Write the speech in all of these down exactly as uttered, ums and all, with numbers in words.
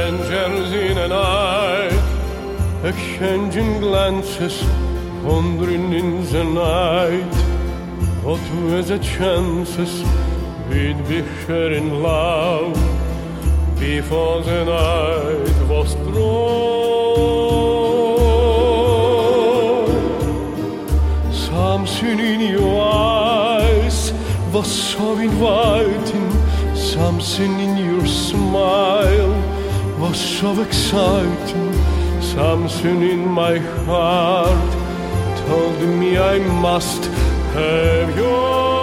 strangers in a night, exchanging glances, wandering in the night. What were the chances we'd be sharing love before the night was through? Something in your eyes was so inviting, something in your smile was so exciting, something in my heart told me I must have you.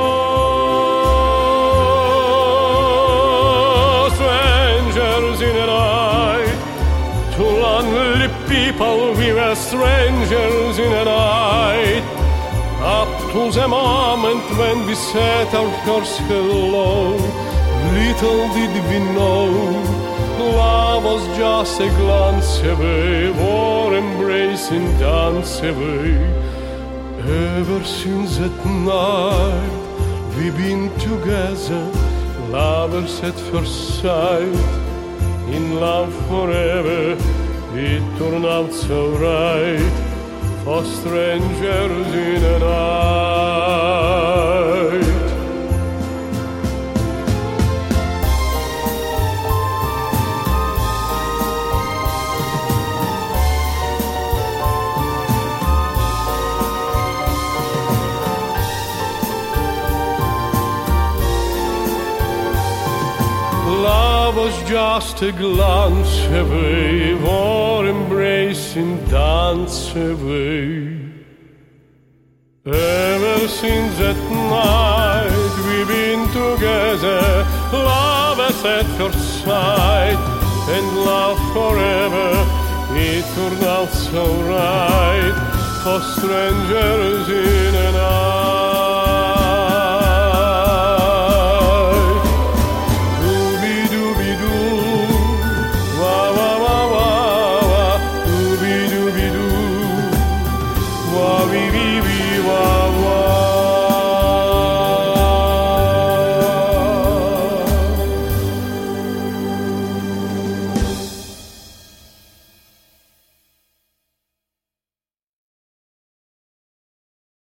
Strangers in a night, two lonely people, we were strangers in a night. Up to the moment when we said our first hello, little did we know love was just a glance away, or embracing dance away. Ever since that night we've been together, lovers at first sight, in love forever. It turned out so right for strangers in a night. Love was just a glance away, or embracing dance away. Ever since that night we've been together, lovers at first sight, and love forever. It turned out so right for strangers in a night.